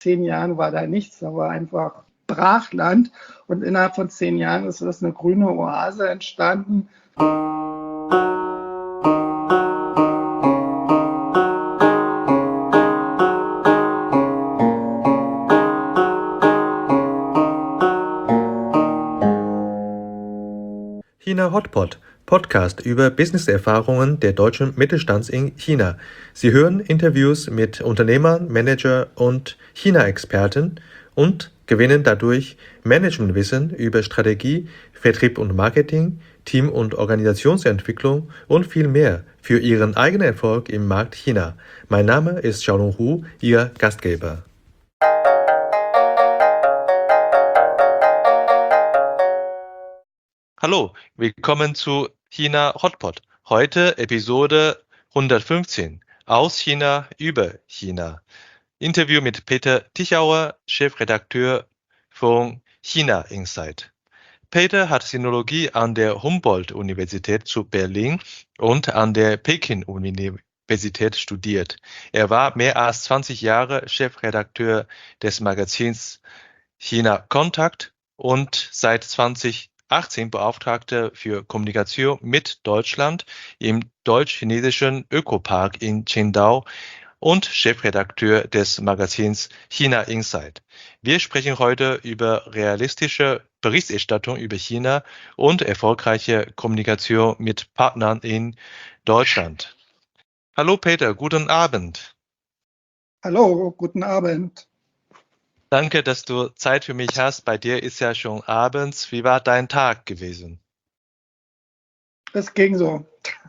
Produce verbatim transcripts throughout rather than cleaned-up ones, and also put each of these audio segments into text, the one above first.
zehn Jahren war da nichts, da war einfach Brachland und innerhalb von zehn Jahren ist das eine grüne Oase entstanden. China Hotpot, Podcast über Business-Erfahrungen der deutschen Mittelstands in China. Sie hören Interviews mit Unternehmern, Manager und China-Experten und gewinnen dadurch Managementwissen über Strategie, Vertrieb und Marketing, Team- und Organisationsentwicklung und viel mehr für ihren eigenen Erfolg im Markt China. Mein Name ist Xiaolong Hu, Ihr Gastgeber. Hallo, willkommen zu China Hotpot. Heute Episode hundertfünfzehn. Aus China über China. Interview mit Peter Tichauer, Chefredakteur von China Insight. Peter hat Sinologie an der Humboldt-Universität zu Berlin und an der Peking-Universität studiert. Er war mehr als zwanzig Jahre Chefredakteur des Magazins China Kontakt und seit zweitausendachtzehn Beauftragter für Kommunikation mit Deutschland im deutsch-chinesischen Ökopark in Qingdao und Chefredakteur des Magazins China Insight. Wir sprechen heute über realistische Berichterstattung über China und erfolgreiche Kommunikation mit Partnern in Deutschland. Hallo Peter, guten Abend. Hallo, guten Abend. Danke, dass du Zeit für mich hast. Bei dir ist ja schon abends. Wie war dein Tag gewesen? Es ging so.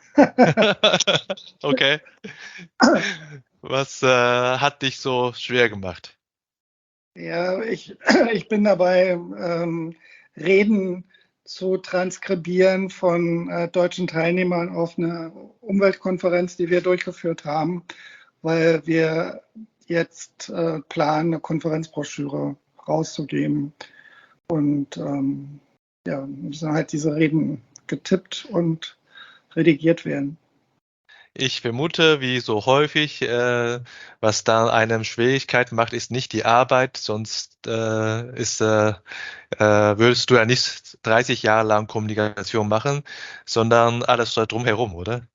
Okay. Was äh, hat dich so schwer gemacht? Ja, ich, ich bin dabei, ähm, Reden zu transkribieren von äh, deutschen Teilnehmern auf einer Umweltkonferenz, die wir durchgeführt haben, weil wir jetzt äh, planen, eine Konferenzbroschüre rauszugeben. Und ähm, ja, müssen halt diese Reden getippt und redigiert werden. Ich vermute, wie so häufig, äh, was da einem Schwierigkeiten macht, ist nicht die Arbeit, sonst äh, ist, äh, äh, würdest du ja nicht dreißig Jahre lang Kommunikation machen, sondern alles so drumherum, oder?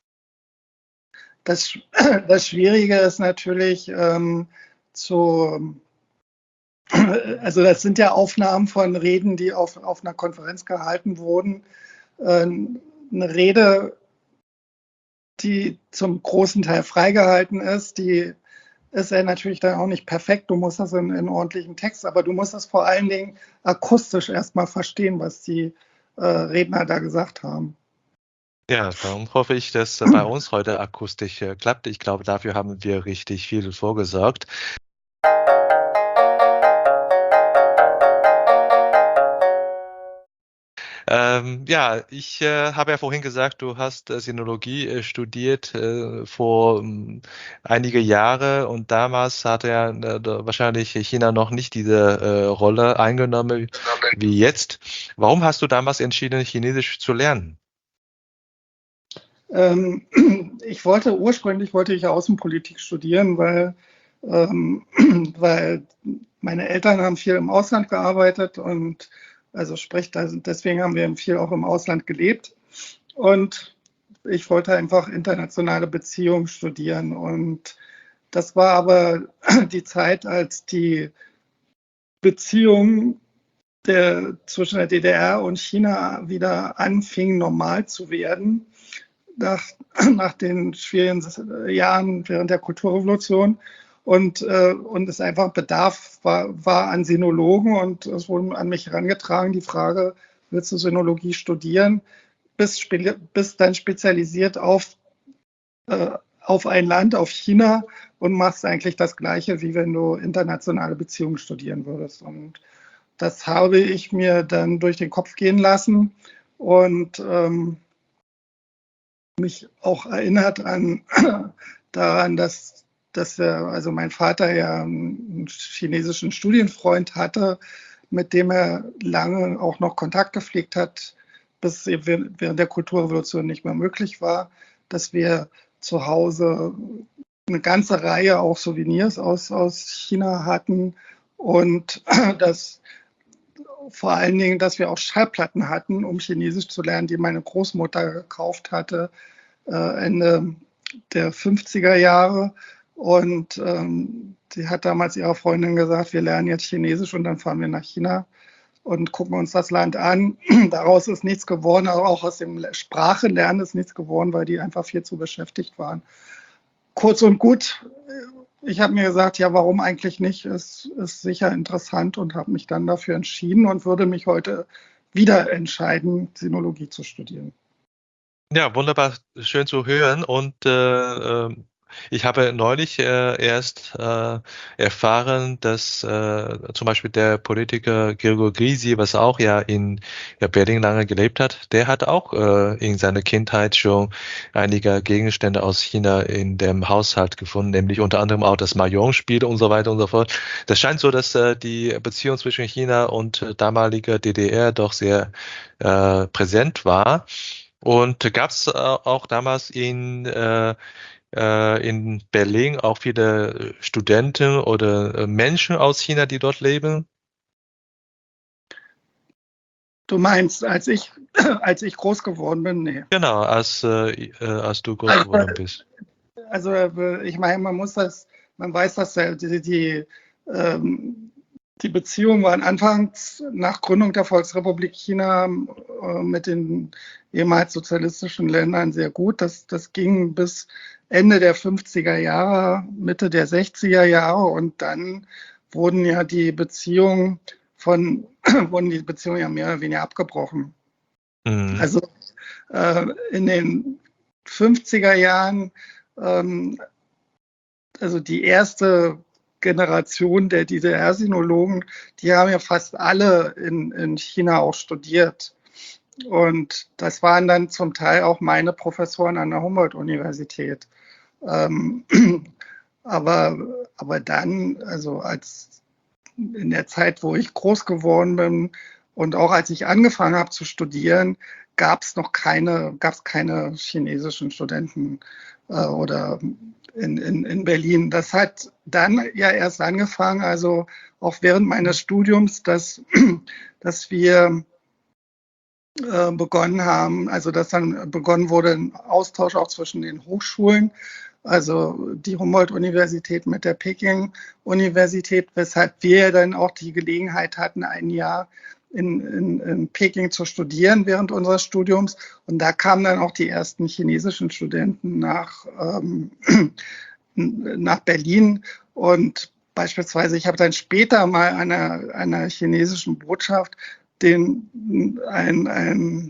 Das, das Schwierige ist natürlich ähm, zu, also das sind ja Aufnahmen von Reden, die auf, auf einer Konferenz gehalten wurden. Äh, eine Rede, die zum großen Teil freigehalten ist, die ist ja natürlich dann auch nicht perfekt. Du musst das in, in ordentlichen Text, aber du musst das vor allen Dingen akustisch erstmal verstehen, was die äh, Redner da gesagt haben. Ja, dann hoffe ich, dass bei uns heute akustisch äh, klappt. Ich glaube, dafür haben wir richtig viel vorgesorgt. Ähm, ja, ich äh, habe ja vorhin gesagt, du hast äh, Sinologie äh, studiert äh, vor ähm, einige Jahre und damals hat ja äh, wahrscheinlich China noch nicht diese äh, Rolle eingenommen wie jetzt. Warum hast du damals entschieden, Chinesisch zu lernen? Ähm, ich wollte ursprünglich wollte ich Außenpolitik studieren, weil, ähm, weil meine Eltern haben viel im Ausland gearbeitet und also sprich, deswegen haben wir viel auch im Ausland gelebt. Und ich wollte einfach internationale Beziehungen studieren. Und das war aber die Zeit, als die Beziehungen der, zwischen der D D R und China wieder anfingen, normal zu werden. Nach, nach den schwierigen Jahren während der Kulturrevolution und, äh, und es einfach Bedarf war, war an Sinologen und es wurde an mich herangetragen, die Frage, willst du Sinologie studieren? Bist, bist dann spezialisiert auf, äh, auf ein Land, auf China und machst eigentlich das Gleiche, wie wenn du internationale Beziehungen studieren würdest. Und das habe ich mir dann durch den Kopf gehen lassen und ähm, mich auch erinnert an daran, dass, dass er, also mein Vater ja einen chinesischen Studienfreund hatte, mit dem er lange auch noch Kontakt gepflegt hat, bis während der Kulturrevolution nicht mehr möglich war, dass wir zu Hause eine ganze Reihe auch Souvenirs aus, aus China hatten und das vor allen Dingen, dass wir auch Schallplatten hatten, um Chinesisch zu lernen, die meine Großmutter gekauft hatte, äh, Ende der fünfziger Jahre. Und ähm, die hat damals ihrer Freundin gesagt, wir lernen jetzt Chinesisch und dann fahren wir nach China und gucken uns das Land an. Daraus ist nichts geworden, aber auch aus dem Sprachenlernen ist nichts geworden, weil die einfach viel zu beschäftigt waren. Kurz und gut, ich habe mir gesagt, ja, warum eigentlich nicht? Es ist sicher interessant und habe mich dann dafür entschieden und würde mich heute wieder entscheiden, Sinologie zu studieren. Ja, wunderbar, schön zu hören. Und äh, äh, ich habe neulich äh, erst äh, erfahren, dass äh, zum Beispiel der Politiker Gregor Gysi, was auch ja in ja, Berlin lange gelebt hat, der hat auch äh, in seiner Kindheit schon einige Gegenstände aus China in dem Haushalt gefunden, nämlich unter anderem auch das Mahjong-Spiel und so weiter und so fort. Das scheint so, dass äh, die Beziehung zwischen China und äh, damaliger D D R doch sehr äh, präsent war. Und gab es äh, auch damals in, äh, äh, in Berlin auch viele Studenten oder äh, Menschen aus China, die dort leben? Du meinst, als ich, als ich groß geworden bin? Nee. Genau, als, äh, äh, als du groß Also, geworden bist. also ich meine, man muss das, man weiß das ja, die, die, ähm, die Beziehungen waren anfangs nach Gründung der Volksrepublik China äh, mit den ehemals sozialistischen Ländern sehr gut. Das, das ging bis Ende der fünfziger Jahre, Mitte der sechziger Jahre und dann wurden ja die Beziehungen von, wurden die Beziehungen ja mehr oder weniger abgebrochen. Mhm. Also äh, in den fünfziger Jahren, ähm, also die erste Generation der D D R-Sinologen, die haben ja fast alle in, in China auch studiert. Und das waren dann zum Teil auch meine Professoren an der Humboldt-Universität. Ähm, aber, aber dann, also als in der Zeit, wo ich groß geworden bin und auch als ich angefangen habe zu studieren, gab es noch keine, gab es keine chinesischen Studenten äh, oder in, in, in Berlin. Das hat dann ja erst angefangen, also auch während meines Studiums, dass, dass wir äh, begonnen haben, also dass dann begonnen wurde, ein Austausch auch zwischen den Hochschulen, also die Humboldt-Universität mit der Peking-Universität, weshalb wir dann auch die Gelegenheit hatten, ein Jahr in, in, in Peking zu studieren während unseres Studiums. Und da kamen dann auch die ersten chinesischen Studenten nach, ähm, nach Berlin. Und beispielsweise, ich habe dann später mal einer, einer chinesischen Botschaft den, ein, ein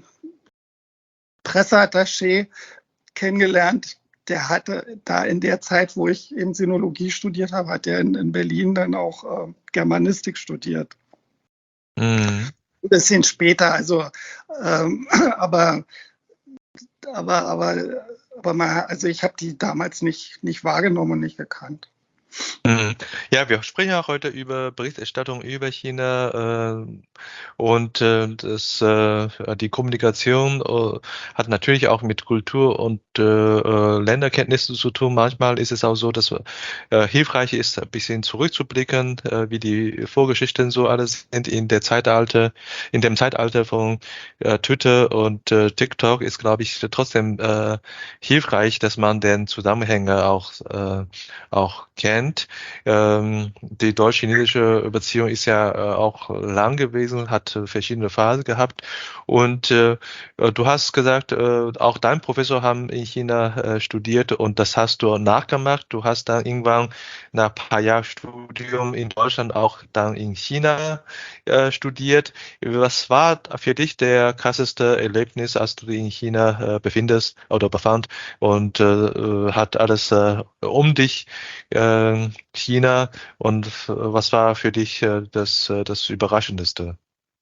Presseattaché kennengelernt, der hatte da in der Zeit, wo ich eben Sinologie studiert habe, hat er in, in Berlin dann auch äh, Germanistik studiert. Mhm. Ein bisschen später, also ähm, aber aber aber aber mal, also ich habe die damals nicht nicht wahrgenommen und nicht gekannt. Mhm. Ja, wir sprechen ja heute über Berichterstattung über China äh, und äh, das, äh, die Kommunikation äh, hat natürlich auch mit Kultur und äh, äh, Länderkenntnissen zu tun. Manchmal ist es auch so, dass äh, hilfreich ist, ein bisschen zurückzublicken, äh, wie die Vorgeschichten so alles sind in der Zeitalter, in dem Zeitalter von äh, Twitter und äh, TikTok ist, glaube ich, trotzdem äh, hilfreich, dass man den Zusammenhänge auch äh, auch kennt. Ähm, die deutsch-chinesische Beziehung ist ja äh, auch lang gewesen, hat äh, verschiedene Phasen gehabt. Und äh, du hast gesagt, äh, auch dein Professor haben in China äh, studiert und das hast du nachgemacht. Du hast dann irgendwann nach ein paar Jahren Studium in Deutschland auch dann in China äh, studiert. Was war für dich der krasseste Erlebnis, als du dich in China äh, befindest oder befand und äh, hat alles äh, um dich äh, China und was war für dich äh, das, äh, das Überraschendste?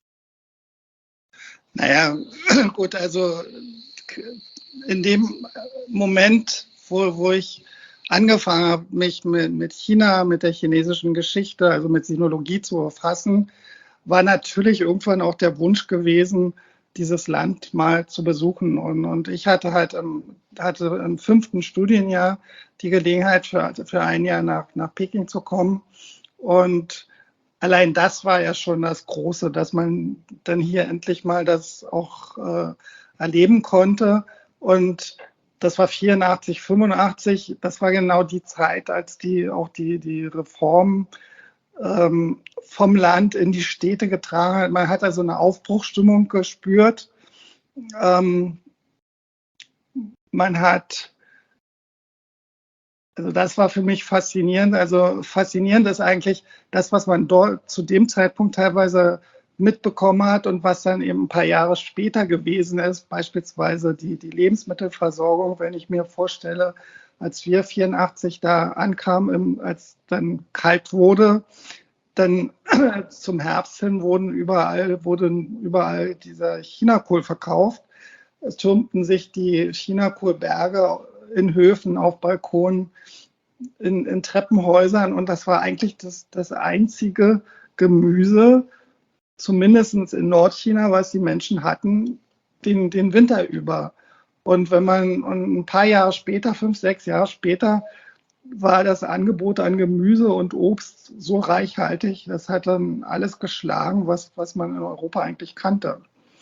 Naja, gut, also in dem Moment, wo, wo ich angefangen habe, mich mit, mit China, mit der chinesischen Geschichte, also mit Sinologie zu befassen, war natürlich irgendwann auch der Wunsch gewesen, dieses Land mal zu besuchen. Und, und ich hatte halt im, hatte im fünften Studienjahr die Gelegenheit, für, für ein Jahr nach, nach Peking zu kommen. Und allein das war ja schon das Große, dass man dann hier endlich mal das auch äh, erleben konnte. Und das war vierundachtzig, fünfundachtzig. Das war genau die Zeit, als die auch die, die Reformen ähm, vom Land in die Städte getragen hat. Man hat also eine Aufbruchsstimmung gespürt. Ähm, man hat, also das war für mich faszinierend. Also faszinierend ist eigentlich das, was man dort zu dem Zeitpunkt teilweise mitbekommen hat und was dann eben ein paar Jahre später gewesen ist, beispielsweise die, die Lebensmittelversorgung, wenn ich mir vorstelle, als wir vierundachtzig da ankamen, als dann kalt wurde, dann zum Herbst hin wurden überall, wurden überall dieser Chinakohl verkauft. Es türmten sich die Chinakohlberge in Höfen, auf Balkonen, in, in Treppenhäusern und das war eigentlich das, das einzige Gemüse, zumindest in Nordchina, was die Menschen hatten, den, den Winter über. Und wenn man und ein paar Jahre später, fünf, sechs Jahre später, war das Angebot an Gemüse und Obst so reichhaltig, das hat dann alles geschlagen, was, was man in Europa eigentlich kannte.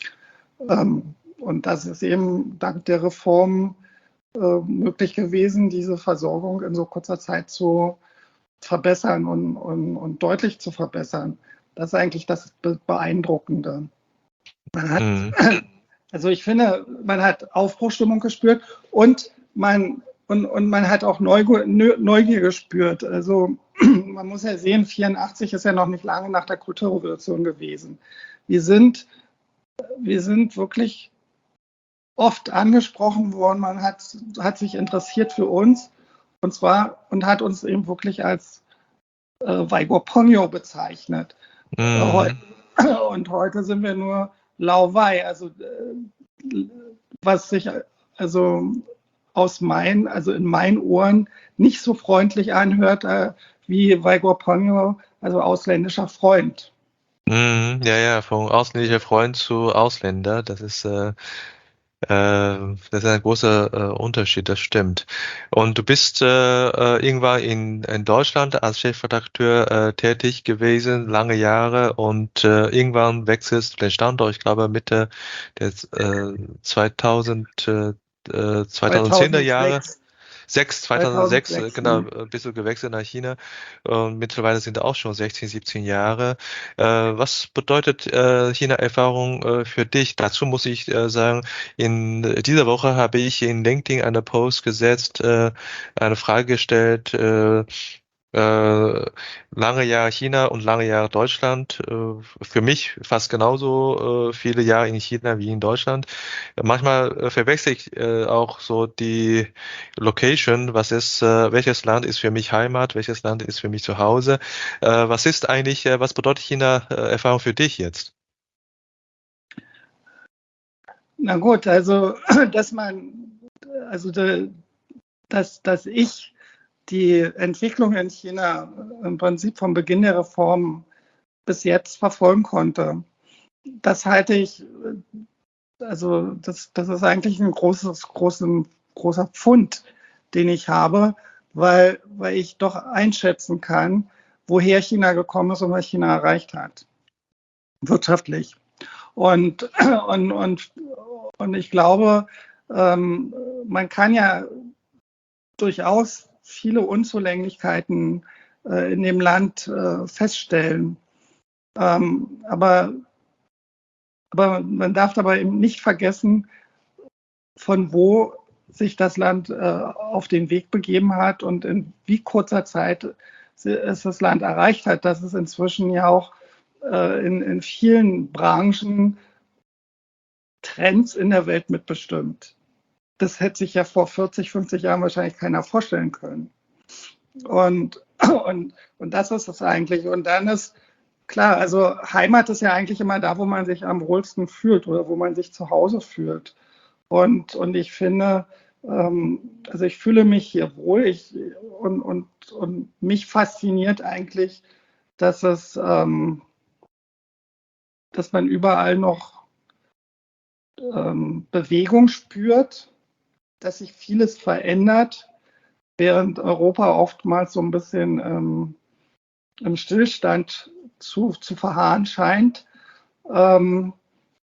Ähm, und das ist eben dank der Reform äh, möglich gewesen, diese Versorgung in so kurzer Zeit zu verbessern und, und, und deutlich zu verbessern. Das ist eigentlich das Beeindruckende. Man hat, Mhm. also ich finde, man hat Aufbruchsstimmung gespürt und man, und, und man hat auch Neugier, Neugier gespürt. Also man muss ja sehen, vierundachtzig ist ja noch nicht lange nach der Kulturrevolution gewesen. Wir sind, wir sind wirklich oft angesprochen worden, man hat, hat sich interessiert für uns und zwar und hat uns eben wirklich als äh, Weigor Ponyo bezeichnet. Mhm. Und heute sind wir nur Lauwei, also äh, was sich also aus meinen, also in meinen Ohren nicht so freundlich anhört äh, wie Weigor Ponyo, also ausländischer Freund. Mhm. Ja, ja, von ausländischer Freund zu Ausländer, das ist, äh, äh, das ist ein großer äh, Unterschied, das stimmt. Und du bist äh, äh, irgendwann in, in Deutschland als Chefredakteur äh, tätig gewesen, lange Jahre, und äh, irgendwann wechselst du den Standort, ich glaube Mitte der äh, zweitausend, äh, äh, zweitausendzehner Jahre. zweitausendsechs, Sechs, zweitausendsechs, äh, zweitausendsechs, genau, ne? äh, bist du gewechselt nach China und mittlerweile sind auch schon sechzehn, siebzehn Jahre. Äh, was bedeutet äh, China-Erfahrung äh, für dich? Dazu muss ich äh, sagen, in dieser Woche habe ich in LinkedIn eine Post gesetzt, äh, eine Frage gestellt, äh, äh, lange Jahre China und lange Jahre Deutschland. Äh, für mich fast genauso äh, viele Jahre in China wie in Deutschland. Manchmal äh, verwechsel ich äh, auch so die Location. Was ist, äh, welches Land ist für mich Heimat? Welches Land ist für mich zu Hause? Äh, was ist eigentlich, äh, was bedeutet China-Erfahrung für dich jetzt? Na gut, also dass man, also dass, dass ich die Entwicklung in China im Prinzip vom Beginn der Reform bis jetzt verfolgen konnte. Das halte ich, also das, das ist eigentlich ein großes, großen, großer Pfund, den ich habe, weil, weil ich doch einschätzen kann, woher China gekommen ist und was China erreicht hat, wirtschaftlich. Und, und, und, und ich glaube, ähm, man kann ja durchaus viele Unzulänglichkeiten äh, in dem Land äh, feststellen. Ähm, aber, aber man darf dabei eben nicht vergessen, von wo sich das Land äh, auf den Weg begeben hat und in wie kurzer Zeit es das Land erreicht hat, dass es inzwischen ja auch äh, in, in vielen Branchen Trends in der Welt mitbestimmt. Das hätte sich ja vor vierzig, fünfzig Jahren wahrscheinlich keiner vorstellen können. Und, und, und das ist es eigentlich. Und dann ist klar, also Heimat ist ja eigentlich immer da, wo man sich am wohlsten fühlt oder wo man sich zu Hause fühlt. Und, und ich finde, ähm, also ich fühle mich hier wohl ich, und, und, und mich fasziniert eigentlich, dass es, ähm, dass man überall noch ähm, Bewegung spürt, dass sich vieles verändert, während Europa oftmals so ein bisschen ähm, im Stillstand zu, zu verharren scheint. Ähm,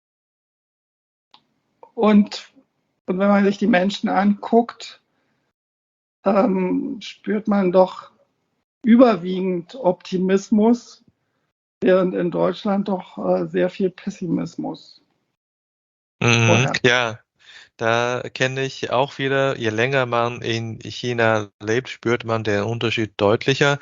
und, und wenn man sich die Menschen anguckt, ähm, spürt man doch überwiegend Optimismus, während in Deutschland doch äh, sehr viel Pessimismus Mhm, vorherrscht. ja, da kenne ich auch wieder, je länger man in China lebt, spürt man den Unterschied deutlicher.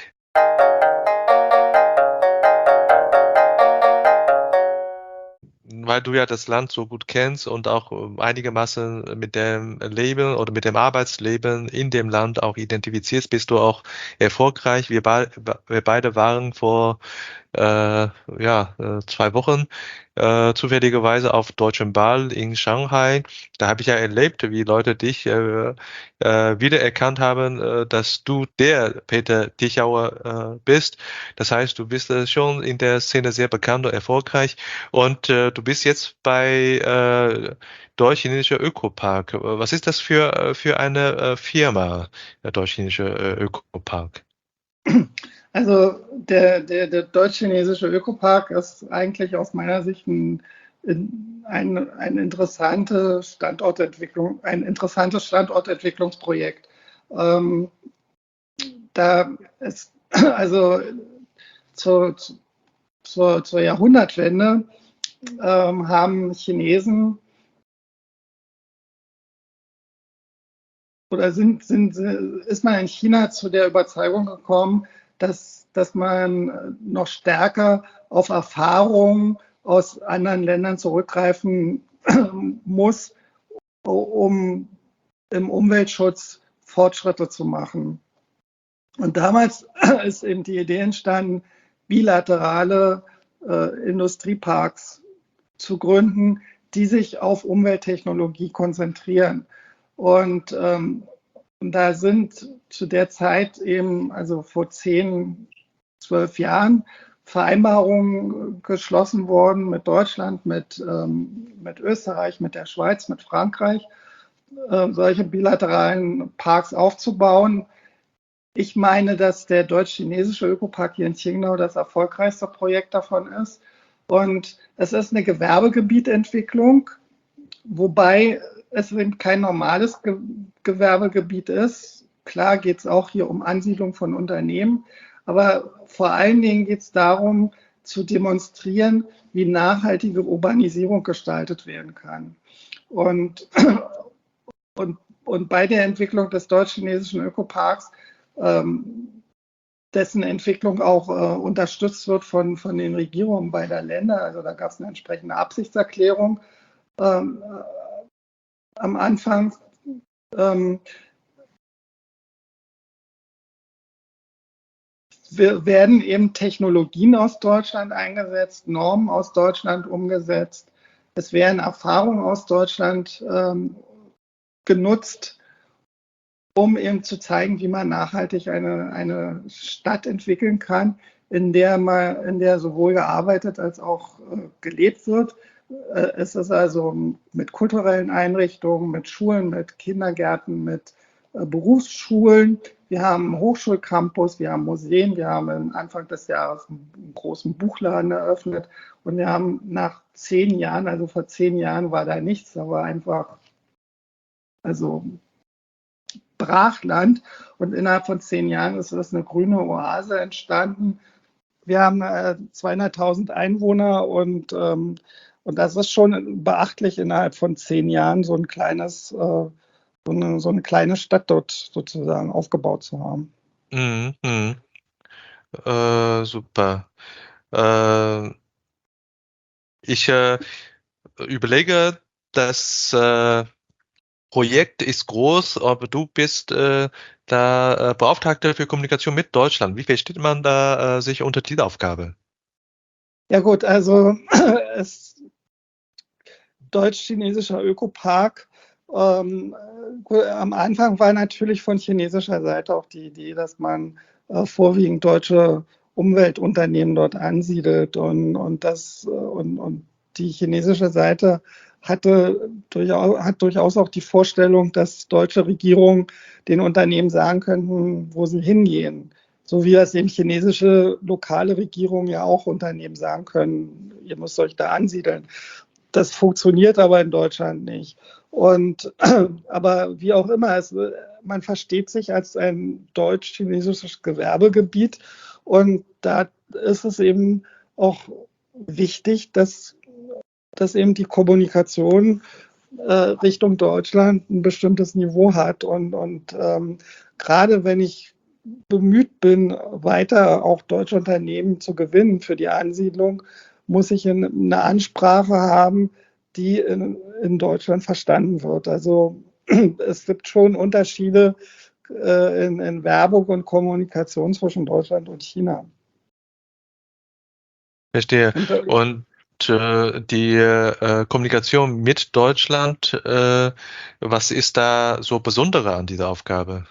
Weil du ja das Land so gut kennst und auch ähm, einigermaßen mit dem Leben oder mit dem Arbeitsleben in dem Land auch identifizierst, bist du auch erfolgreich. Wir, be wir beide waren vor äh, ja, äh, zwei Wochen äh, zufälligerweise auf Deutschem Ball in Shanghai. Da habe ich ja erlebt, wie Leute dich äh, äh, wiedererkannt haben, äh, dass du der Peter Tichauer äh, bist. Das heißt, du bist äh, schon in der Szene sehr bekannt und erfolgreich und äh, du bist jetzt bei äh, Deutsch-Chinesischer Ökopark. Was ist das für, äh, für eine äh, Firma, der Deutsch-Chinesische äh, Ökopark? Also der, der, der deutsch-chinesische Ökopark ist eigentlich aus meiner Sicht ein, ein, ein, interessante Standortentwicklung, ein interessantes Standortentwicklungsprojekt. Ähm, da ist also zur, zur, zur Jahrhundertwende ähm, haben Chinesen oder sind, sind, ist man in China zu der Überzeugung gekommen, dass, dass man noch stärker auf Erfahrungen aus anderen Ländern zurückgreifen muss, um im Umweltschutz Fortschritte zu machen. Und damals ist eben die Idee entstanden, bilaterale äh, Industrieparks zu gründen, die sich auf Umwelttechnologie konzentrieren. Und, ähm, und da sind zu der Zeit eben, also vor zehn, zwölf Jahren, Vereinbarungen geschlossen worden mit Deutschland, mit, ähm, mit Österreich, mit der Schweiz, mit Frankreich, äh, solche bilateralen Parks aufzubauen. Ich meine, dass der deutsch-chinesische Ökopark hier in Qingdao das erfolgreichste Projekt davon ist. Und es ist eine Gewerbegebietentwicklung, wobei es eben kein normales Ge Gewerbegebiet ist. Klar geht es auch hier um Ansiedlung von Unternehmen, aber vor allen Dingen geht es darum, zu demonstrieren, wie nachhaltige Urbanisierung gestaltet werden kann. Und, und, und bei der Entwicklung des deutsch-chinesischen Ökoparks, ähm, dessen Entwicklung auch äh, unterstützt wird von, von den Regierungen beider Länder, also da gab es eine entsprechende Absichtserklärung, ähm, am Anfang. Ähm, wir werden eben Technologien aus Deutschland eingesetzt, Normen aus Deutschland umgesetzt. Es werden Erfahrungen aus Deutschland ähm, genutzt, um eben zu zeigen, wie man nachhaltig eine, eine Stadt entwickeln kann, in der, man, in der sowohl gearbeitet als auch äh, gelebt wird. Äh, es ist also mit kulturellen Einrichtungen, mit Schulen, mit Kindergärten, mit äh, Berufsschulen. Wir haben einen Hochschulcampus, wir haben Museen, wir haben Anfang des Jahres einen großen Buchladen eröffnet und wir haben nach zehn Jahren, also vor zehn Jahren war da nichts, da war einfach, also Brachland und innerhalb von zehn Jahren ist das eine grüne Oase entstanden. Wir haben äh, zweihunderttausend Einwohner und, ähm, und das ist schon beachtlich, innerhalb von zehn Jahren so ein kleines, äh, so, eine, so eine kleine Stadt dort sozusagen aufgebaut zu haben. Mhm, mhm. Äh, super. Äh, ich äh, überlege, das äh, Projekt ist groß, aber du bist äh, da äh, Beauftragter für Kommunikation mit Deutschland. Wie versteht man da äh, sich unter dieser Aufgabe? Ja gut, also es deutsch-chinesischer Ökopark. Ähm, äh, am Anfang war natürlich von chinesischer Seite auch die Idee, dass man äh, vorwiegend deutsche Umweltunternehmen dort ansiedelt und, und, das, äh, und, und die chinesische Seite hatte durchaus, hat durchaus auch die Vorstellung, dass deutsche Regierungen den Unternehmen sagen könnten, wo sie hingehen. So wie das eben chinesische lokale Regierungen ja auch Unternehmen sagen können, ihr müsst euch da ansiedeln. Das funktioniert aber in Deutschland nicht. Und, aber wie auch immer, es, man versteht sich als ein deutsch-chinesisches Gewerbegebiet. Und da ist es eben auch wichtig, dass, dass eben die Kommunikation äh, Richtung Deutschland ein bestimmtes Niveau hat. Und, und ähm, gerade wenn ich bemüht bin, weiter auch deutsche Unternehmen zu gewinnen für die Ansiedlung, muss ich eine Ansprache haben, die in, in Deutschland verstanden wird. Also es gibt schon Unterschiede äh, in, in Werbung und Kommunikation zwischen Deutschland und China. Verstehe. Und, äh, Und äh, die äh, Kommunikation mit Deutschland, äh, was ist da so Besondere an dieser Aufgabe?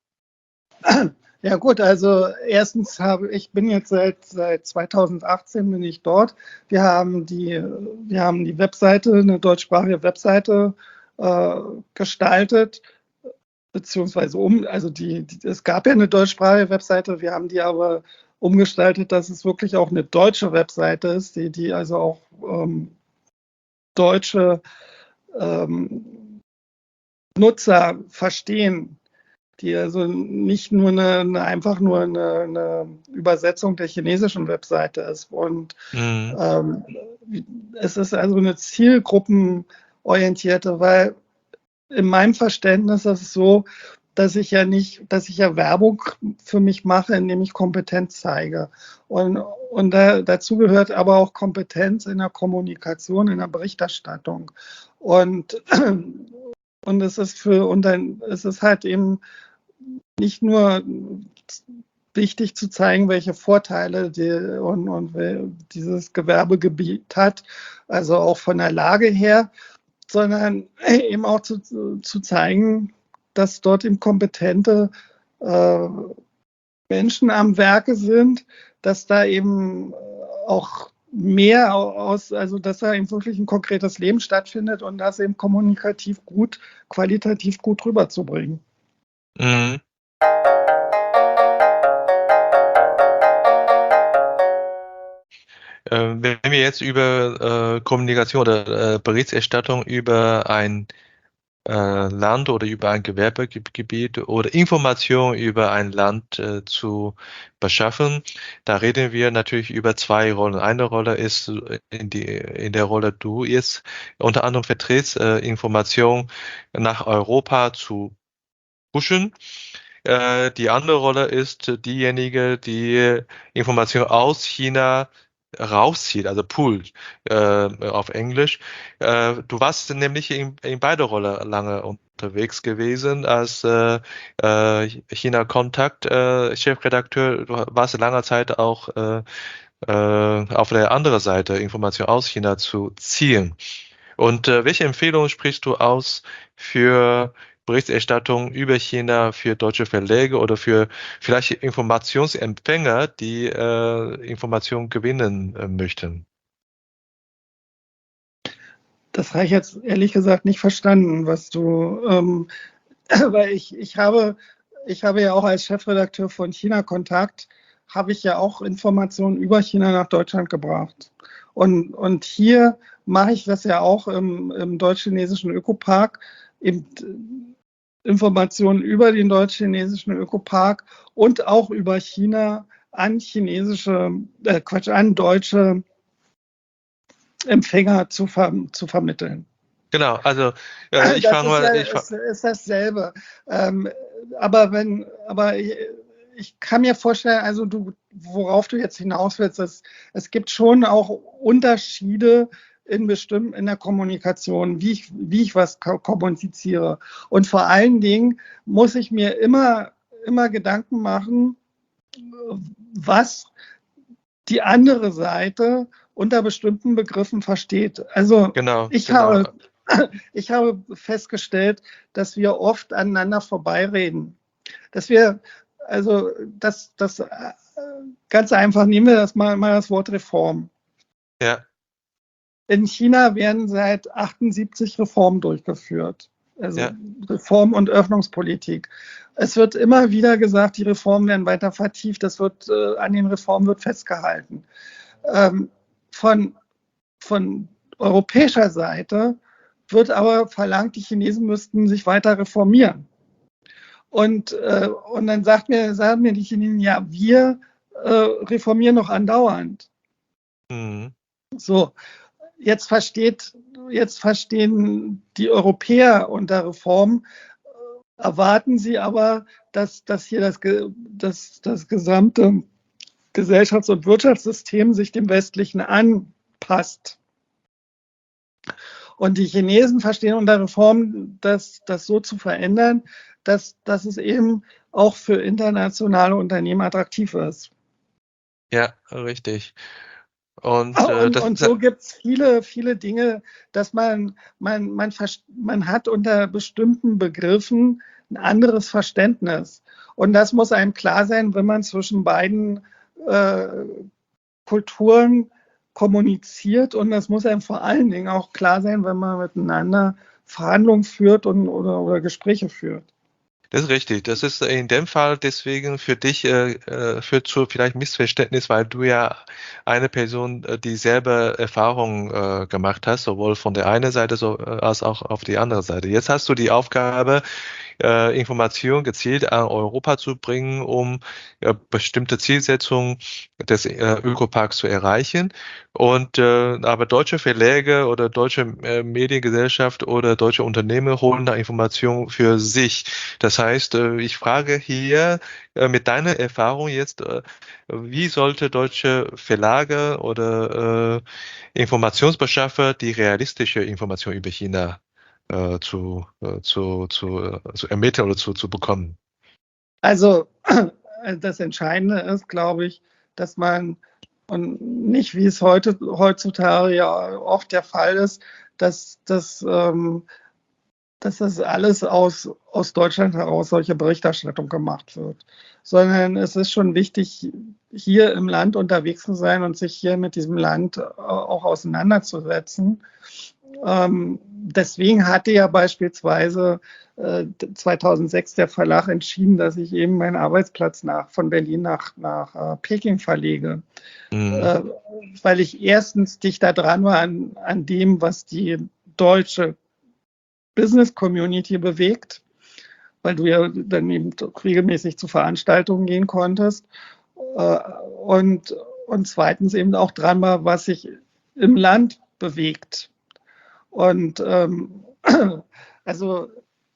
Ja gut, also erstens habe ich bin jetzt seit, seit zweitausendachtzehn bin ich dort. Wir haben die, wir haben die Webseite, eine deutschsprachige Webseite äh, gestaltet, beziehungsweise um, also die, die, es gab ja eine deutschsprachige Webseite, wir haben die aber umgestaltet, dass es wirklich auch eine deutsche Webseite ist, die, die also auch ähm, deutsche ähm, Nutzer verstehen, die also nicht nur eine, eine einfach nur eine, eine Übersetzung der chinesischen Webseite ist. Und Mhm. ähm, es ist also eine zielgruppenorientierte, weil in meinem Verständnis ist es so, dass ich ja nicht, dass ich ja Werbung für mich mache, indem ich Kompetenz zeige. Und, und da, dazu gehört aber auch Kompetenz in der Kommunikation, in der Berichterstattung. Und, und es ist für, und dann, es ist halt eben nicht nur wichtig zu zeigen, welche Vorteile die, und, und dieses Gewerbegebiet hat, also auch von der Lage her, sondern eben auch zu, zu zeigen, dass dort eben kompetente äh, Menschen am Werke sind, dass da eben auch mehr aus, also dass da eben wirklich ein konkretes Leben stattfindet und das eben kommunikativ gut, qualitativ gut rüberzubringen. Mhm. Äh, wenn wir jetzt über äh, Kommunikation oder äh, Berichterstattung über ein äh, Land oder über ein Gewerbegebiet oder Information über ein Land äh, zu beschaffen, da reden wir natürlich über zwei Rollen. Eine Rolle ist in, die, in der Rolle, du jetzt unter anderem vertrittst, äh, Information nach Europa zu pushen. Äh, die andere Rolle ist diejenige, die Information aus China rauszieht, also Pool äh, auf Englisch. Äh, du warst nämlich in, in beide Rollen lange unterwegs gewesen als äh, äh, China-Kontakt, äh, Chefredakteur. Du warst lange Zeit auch äh, äh, auf der anderen Seite, Information aus China zu ziehen. Und äh, welche Empfehlungen sprichst du aus für Berichterstattung über China für deutsche Verlage oder für vielleicht Informationsempfänger, die äh, Informationen gewinnen äh, möchten? Das habe ich jetzt ehrlich gesagt nicht verstanden, was du, ähm, weil ich, ich habe, ich habe ja auch als Chefredakteur von China Kontakt, habe ich ja auch Informationen über China nach Deutschland gebracht. Und, und hier mache ich das ja auch im, im deutsch-chinesischen Ökopark, eben Informationen über den deutsch-chinesischen Ökopark und auch über China an chinesische, äh, Quatsch, an deutsche Empfänger zu, ver zu vermitteln. Genau, also äh, ich Das fange ist ja mal, ich ist, ist dasselbe. Ähm, aber wenn, aber ich, ich kann mir vorstellen, also du, worauf du jetzt hinaus willst, ist, es gibt schon auch Unterschiede in bestimmten in der Kommunikation, wie ich, wie ich was kommuniziere. Und vor allen Dingen muss ich mir immer, immer Gedanken machen, was die andere Seite unter bestimmten Begriffen versteht. Also genau, ich genau, habe, ich habe festgestellt, dass wir oft aneinander vorbeireden. Dass wir, also das, das ganz einfach, nehmen wir das mal, mal das Wort Reform. ja, in China werden seit achtundsiebzig Reformen durchgeführt. Also ja. Reform- und Öffnungspolitik. Es wird immer wieder gesagt, die Reformen werden weiter vertieft, das wird, äh, an den Reformen wird festgehalten. Ähm, von, von europäischer Seite wird aber verlangt, die Chinesen müssten sich weiter reformieren. Und, äh, und dann sagt mir, sagen mir die Chinesen, ja, wir äh, reformieren noch andauernd. Mhm. So, jetzt versteht, jetzt verstehen die Europäer unter Reform, erwarten sie aber, dass, dass hier das, das, das gesamte Gesellschafts- und Wirtschaftssystem sich dem Westlichen anpasst. Und die Chinesen verstehen unter Reform, das, das so zu verändern, dass, dass es eben auch für internationale Unternehmen attraktiv ist. Ja, richtig. Und, äh, und, das, und so gibt es viele, viele Dinge, dass man, man, man, man hat unter bestimmten Begriffen ein anderes Verständnis. Und das muss einem klar sein, wenn man zwischen beiden äh, Kulturen kommuniziert. Und das muss einem vor allen Dingen auch klar sein, wenn man miteinander Verhandlungen führt und, oder, oder Gespräche führt. Das ist richtig. Das ist in dem Fall deswegen für dich äh, führt zu vielleicht Missverständnis, weil du ja eine Person äh, dieselbe Erfahrung äh, gemacht hast, sowohl von der einen Seite so, äh, als auch auf die andere Seite. Jetzt hast du die Aufgabe, äh, Informationen gezielt an Europa zu bringen, um äh, bestimmte Zielsetzungen des äh, Ökoparks zu erreichen. Und äh, aber deutsche Verlage oder deutsche äh, Mediengesellschaft oder deutsche Unternehmen holen da Informationen für sich. Das heißt, äh, ich frage hier äh, mit deiner Erfahrung jetzt, äh, wie sollte deutsche Verlage oder äh, Informationsbeschaffer die realistische Information über China äh, zu, äh, zu, zu, äh, zu ermitteln oder zu, zu bekommen? Also das Entscheidende ist, glaube ich, dass man, und nicht wie es heute, heutzutage ja oft der Fall ist, dass, dass, ähm, dass das alles aus, aus Deutschland heraus solche Berichterstattung gemacht wird, sondern es ist schon wichtig, hier im Land unterwegs zu sein und sich hier mit diesem Land auch auseinanderzusetzen. Ähm, deswegen hatte ja beispielsweise äh, zweitausendsechs der Verlag entschieden, dass ich eben meinen Arbeitsplatz nach, von Berlin nach, nach äh, Peking verlege. Mhm. Äh, weil ich erstens dichter dran war an, an dem, was die deutsche Business Community bewegt, weil du ja dann eben regelmäßig zu Veranstaltungen gehen konntest. Äh, und, und zweitens eben auch dran war, was sich im Land bewegt. Und ähm, also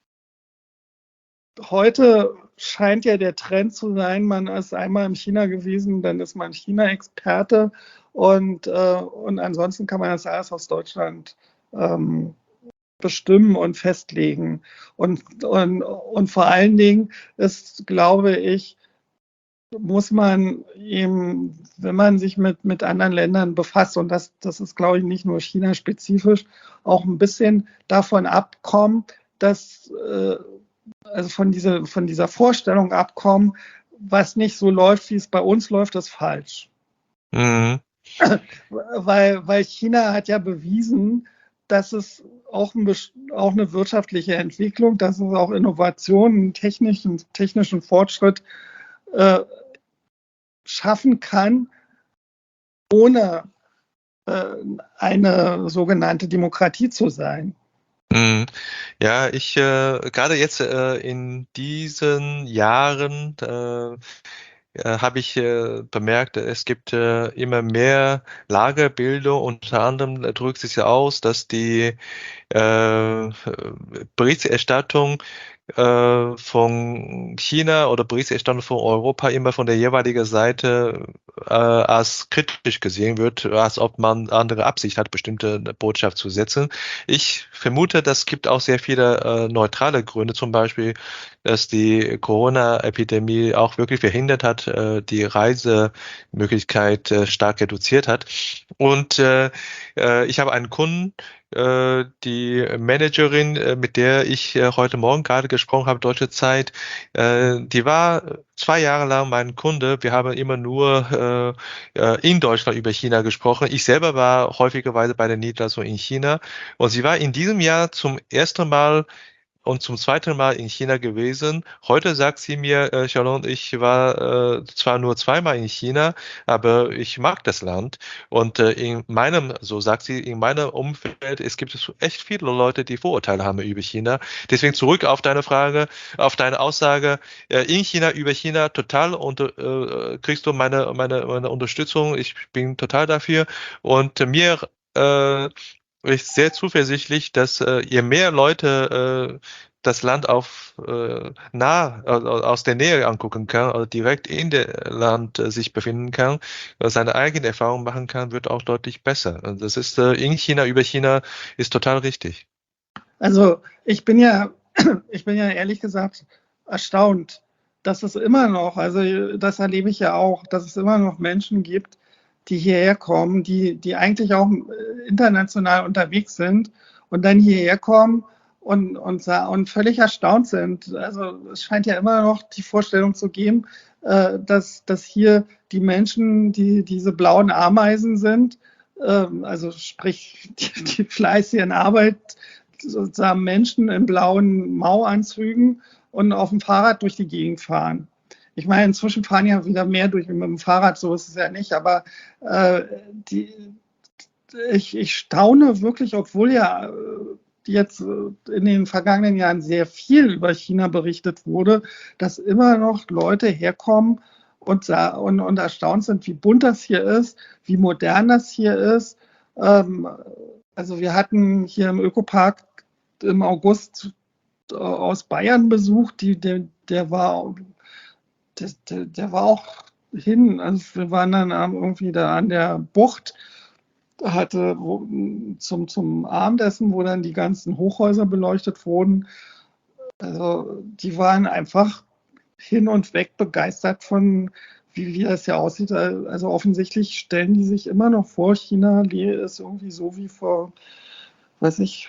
heute scheint ja der Trend zu sein, man ist einmal in China gewesen, dann ist man China-Experte und, äh, und ansonsten kann man das alles aus Deutschland ähm, bestimmen und festlegen. Und, und, und vor allen Dingen ist, glaube ich, muss man eben, wenn man sich mit, mit anderen Ländern befasst, und das, das ist, glaube ich, nicht nur China-spezifisch, auch ein bisschen davon abkommen, dass, äh, also von dieser, von dieser Vorstellung abkommen, was nicht so läuft, wie es bei uns läuft, ist falsch. Mhm. Weil, weil China hat ja bewiesen, dass es auch, ein, auch eine wirtschaftliche Entwicklung, dass es auch Innovationen, technischen, technischen Fortschritt äh, schaffen kann, ohne äh, eine sogenannte Demokratie zu sein. Ja, ich äh, gerade jetzt äh, in diesen Jahren äh, äh, habe ich äh, bemerkt, es gibt äh, immer mehr Lagerbildung. Unter anderem drückt sich ja aus, dass die äh, Berichterstattung äh, von China oder Berichterstattung von Europa immer von der jeweiligen Seite äh, als kritisch gesehen wird, als ob man andere Absicht hat, bestimmte Botschaft zu setzen. Ich vermute, das gibt auch sehr viele äh, neutrale Gründe, zum Beispiel, dass die Corona-Epidemie auch wirklich verhindert hat, äh, die Reisemöglichkeit äh, stark reduziert hat. Und äh, äh, ich habe einen Kunden, äh, die Managerin, äh, mit der ich äh, heute Morgen gerade gesprochen habe, deutsche Zeit, äh, die war zwei Jahre lang mein Kunde. Wir haben immer nur äh, äh, in Deutschland über China gesprochen. Ich selber war häufigerweise bei der Niederlassung in China und sie war in diesem Jahr zum ersten Mal und zum zweiten Mal in China gewesen. Heute sagt sie mir, äh, Charlotte, ich war äh, zwar nur zweimal in China, aber ich mag das Land. Und äh, in meinem, so sagt sie, in meinem Umfeld, es gibt es echt viele Leute, die Vorurteile haben über China. Deswegen zurück auf deine Frage, auf deine Aussage, äh, in China, über China, total und äh, kriegst du meine, meine, meine Unterstützung. Ich bin total dafür. Und äh, mir äh, ich sehr zuversichtlich, dass äh, je mehr Leute äh, das Land auf äh, nah also aus der Nähe angucken kann, also direkt in dem Land äh, sich befinden kann, äh, seine eigene Erfahrung machen kann, wird auch deutlich besser. Und das ist äh, in China über China ist total richtig. Also ich bin ja, ich bin ja ehrlich gesagt erstaunt, dass es immer noch, also das erlebe ich ja auch, dass es immer noch Menschen gibt, die hierher kommen, die, die eigentlich auch äh, international unterwegs sind und dann hierher kommen und, und, und völlig erstaunt sind. Also es scheint ja immer noch die Vorstellung zu geben, äh, dass, dass hier die Menschen, die diese blauen Ameisen sind, äh, also sprich die, die fleißigen Arbeit, sozusagen Menschen in blauen Mauanzügen und auf dem Fahrrad durch die Gegend fahren. Ich meine, inzwischen fahren ja wieder mehr durch mit dem Fahrrad, so ist es ja nicht, aber äh, die, ich, ich staune wirklich, obwohl ja jetzt in den vergangenen Jahren sehr viel über China berichtet wurde, dass immer noch Leute herkommen und, und, und erstaunt sind, wie bunt das hier ist, wie modern das hier ist. Ähm, also wir hatten hier im Ökopark im August aus Bayern besucht, die, der, der war der, der, der war auch hin, also wir waren dann irgendwie da an der Bucht, hatte wo, zum, zum Abendessen, wo dann die ganzen Hochhäuser beleuchtet wurden. Also die waren einfach hin und weg begeistert von, wie, wie das ja aussieht. Also offensichtlich stellen die sich immer noch vor, China ist irgendwie so wie vor, weiß ich,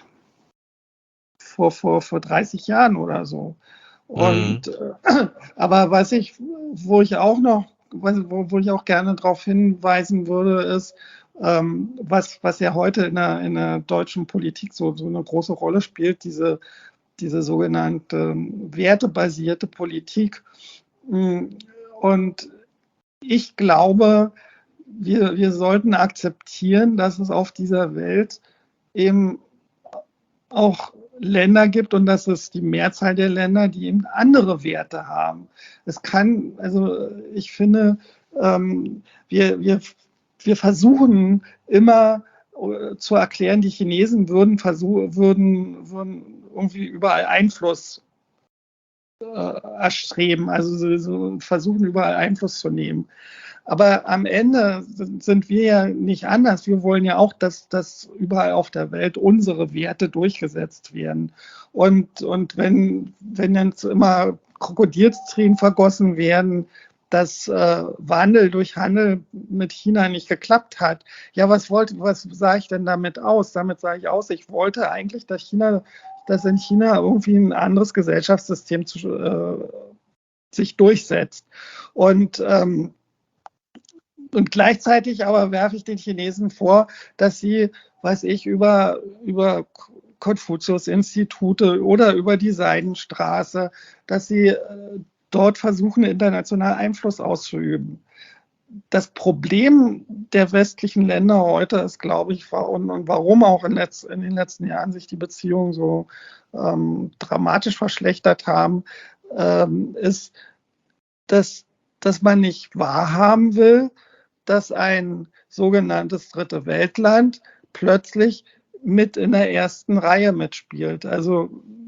vor, vor, vor dreißig Jahren oder so. Und Mhm. äh, aber was ich, wo ich auch noch, wo, wo ich auch gerne darauf hinweisen würde, ist, ähm, was, was ja heute in der, in der deutschen Politik so, so eine große Rolle spielt, diese, diese sogenannte wertebasierte Politik. Und ich glaube, wir, wir sollten akzeptieren, dass es auf dieser Welt eben auch Länder gibt und dass es die Mehrzahl der Länder, die eben andere Werte haben. Es kann, also ich finde, ähm, wir, wir, wir versuchen immer äh, zu erklären, die Chinesen würden, versuch, würden, würden irgendwie überall Einfluss äh, erstreben, also so, so versuchen überall Einfluss zu nehmen. Aber am Ende sind wir ja nicht anders. Wir wollen ja auch, dass, dass überall auf der Welt unsere Werte durchgesetzt werden. Und, und wenn, wenn jetzt immer Krokodilstränen vergossen werden, dass äh, Wandel durch Handel mit China nicht geklappt hat. Ja, was wollte, was sage ich denn damit aus? Damit sage ich aus, ich wollte eigentlich, dass China, dass in China irgendwie ein anderes Gesellschaftssystem zu, äh, sich durchsetzt. Und ähm, Und gleichzeitig aber werfe ich den Chinesen vor, dass sie, weiß ich, über, über Konfuzius-Institute oder über die Seidenstraße, dass sie äh, dort versuchen, international Einfluss auszuüben. Das Problem der westlichen Länder heute ist, glaube ich, und, und warum auch in, letz, in den letzten Jahren sich die Beziehungen so ähm, dramatisch verschlechtert haben, ähm, ist, dass, dass man nicht wahrhaben will, dass ein sogenanntes dritte Weltland plötzlich mit in der ersten Reihe mitspielt. Also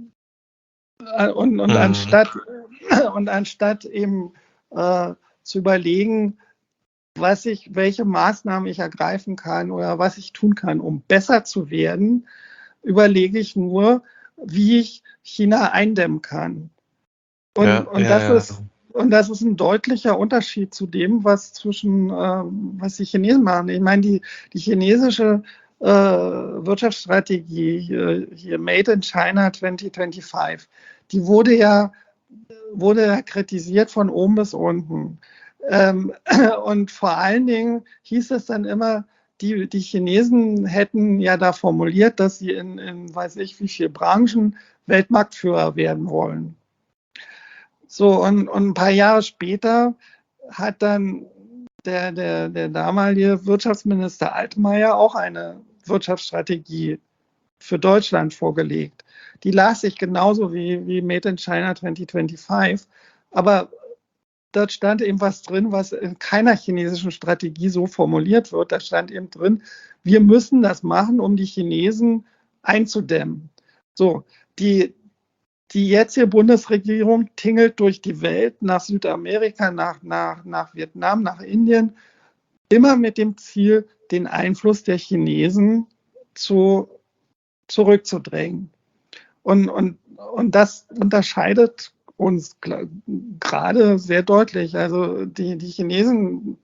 und, und Mhm. anstatt und anstatt eben äh, zu überlegen, was ich, welche Maßnahmen ich ergreifen kann oder was ich tun kann, um besser zu werden, überlege ich nur, wie ich China eindämmen kann. Und, Ja, und ja, das ja. ist Und das ist ein deutlicher Unterschied zu dem, was zwischen, ähm, was die Chinesen machen. Ich meine, die, die chinesische äh, Wirtschaftsstrategie, hier, hier Made in China zwanzig fünfundzwanzig, die wurde ja, wurde ja kritisiert von oben bis unten. Ähm, und vor allen Dingen hieß es dann immer, die, die Chinesen hätten ja da formuliert, dass sie in, in weiß ich wie viele Branchen Weltmarktführer werden wollen. So, und, und ein paar Jahre später hat dann der, der, der damalige Wirtschaftsminister Altmaier auch eine Wirtschaftsstrategie für Deutschland vorgelegt. Die las ich genauso wie, wie Made in China zwanzig fünfundzwanzig, aber dort stand eben was drin, was in keiner chinesischen Strategie so formuliert wird. Da stand eben drin, wir müssen das machen, um die Chinesen einzudämmen. So, die, die jetzige Bundesregierung tingelt durch die Welt nach Südamerika, nach, nach, nach Vietnam, nach Indien, immer mit dem Ziel, den Einfluss der Chinesen zu, zurückzudrängen. Und, und, und das unterscheidet uns gerade sehr deutlich. Also die, die Chinesen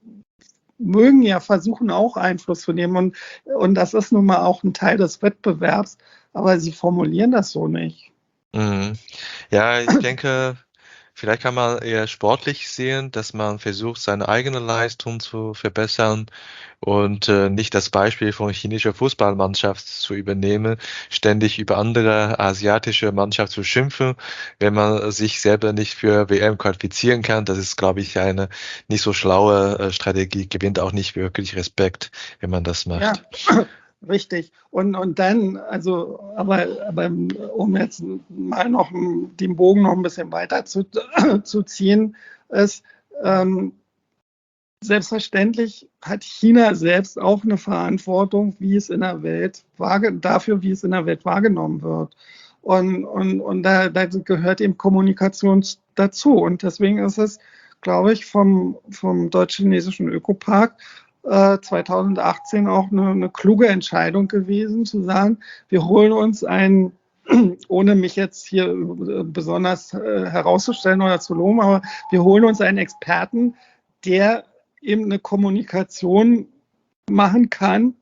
mögen ja versuchen, auch Einfluss zu nehmen. Und, und das ist nun mal auch ein Teil des Wettbewerbs, aber sie formulieren das so nicht. Mhm. Ja, ich denke, vielleicht kann man eher sportlich sehen, dass man versucht, seine eigene Leistung zu verbessern und äh, nicht das Beispiel von chinesischer Fußballmannschaft zu übernehmen, ständig über andere asiatische Mannschaft zu schimpfen, wenn man sich selber nicht für W M qualifizieren kann. Das ist, glaube ich, eine nicht so schlaue äh, Strategie, gewinnt auch nicht wirklich Respekt, wenn man das Ja, macht. richtig. Und, und dann, also, aber, aber um jetzt mal noch den Bogen noch ein bisschen weiter zu, zu ziehen, ist, ähm, selbstverständlich hat China selbst auch eine Verantwortung, wie es in der Welt dafür, wie es in der Welt wahrgenommen wird. Und, und, und da, da gehört eben Kommunikation dazu. Und deswegen ist es, glaube ich, vom, vom deutsch-chinesischen Ökopark äh, zwanzig achtzehn auch eine, eine kluge Entscheidung gewesen, zu sagen, wir holen uns einen, ohne mich jetzt hier besonders äh, herauszustellen oder zu loben, aber wir holen uns einen Experten, der eben eine Kommunikation machen kann,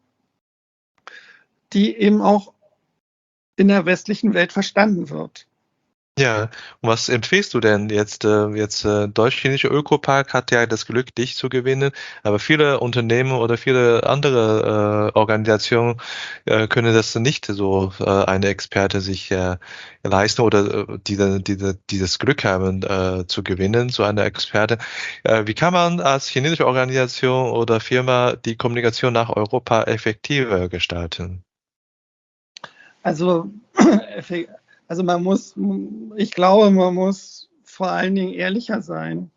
die eben auch in der westlichen Welt verstanden wird. Ja, und was empfiehlst du denn jetzt? Äh, jetzt äh, Deutsch-Chinesische Ökopark hat ja das Glück, dich zu gewinnen, aber viele Unternehmen oder viele andere äh, Organisationen äh, können das nicht so äh, eine Experte sich äh, leisten oder äh, diese, diese, dieses Glück haben äh, zu gewinnen, so eine Experte. Äh, wie kann man als chinesische Organisation oder Firma die Kommunikation nach Europa effektiver gestalten? Also, also man muss, ich glaube, man muss vor allen Dingen ehrlicher sein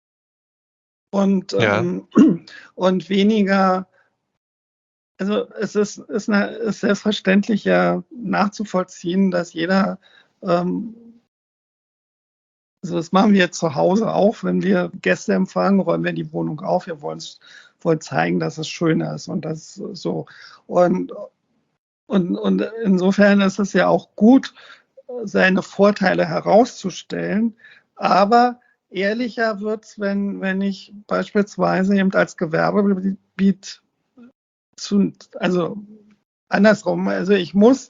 und, Ja. ähm, und weniger, also es ist, ist, eine, ist selbstverständlich ja nachzuvollziehen, dass jeder, ähm, also das machen wir jetzt zu Hause auch, wenn wir Gäste empfangen, räumen wir die Wohnung auf, wir wollen, wollen zeigen, dass es schön ist und das so. Und, und, und insofern ist es ja auch gut, seine Vorteile herauszustellen. Aber ehrlicher wird es, wenn, wenn ich beispielsweise eben als Gewerbegebiet zu, also andersrum, also ich muss,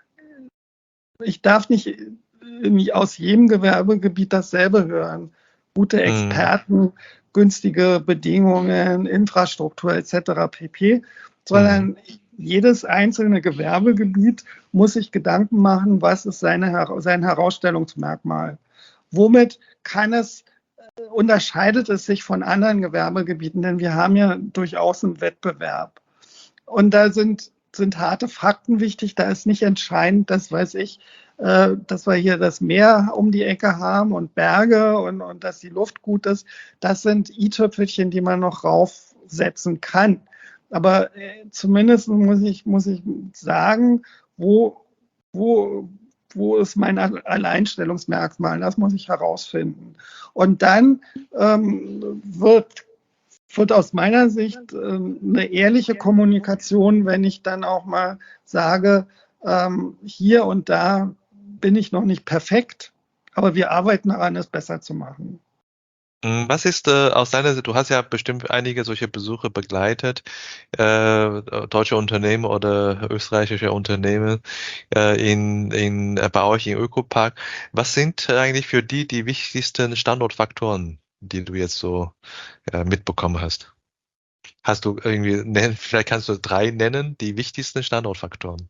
ich darf nicht aus jedem Gewerbegebiet dasselbe hören. Gute Mhm. Experten, günstige Bedingungen, Infrastruktur et cetera pp. Mhm. Sondern jedes einzelne Gewerbegebiet muss sich Gedanken machen, was ist seine, sein Herausstellungsmerkmal. Womit kann es, unterscheidet es sich von anderen Gewerbegebieten, denn wir haben ja durchaus einen Wettbewerb. Und da sind, sind harte Fakten wichtig. Da ist nicht entscheidend, das weiß ich, äh, dass wir hier das Meer um die Ecke haben und Berge und, und dass die Luft gut ist. Das sind i-Tüpfelchen, die man noch raufsetzen kann. Aber äh, zumindest muss ich, muss ich sagen, wo, wo, wo ist mein Alleinstellungsmerkmal? Das muss ich herausfinden. Und dann ähm, wird wird aus meiner Sicht äh, eine ehrliche Kommunikation, wenn ich dann auch mal sage, ähm, hier und da bin ich noch nicht perfekt, aber wir arbeiten daran, es besser zu machen. Was ist äh, aus deiner Sicht, du hast ja bestimmt einige solche Besuche begleitet, äh, deutsche Unternehmen oder österreichische Unternehmen äh, in, in, äh, bei euch im Ökopark. Was sind eigentlich für die die wichtigsten Standortfaktoren, die du jetzt so äh, mitbekommen hast? Hast du irgendwie, nenn, vielleicht kannst du drei nennen, die wichtigsten Standortfaktoren.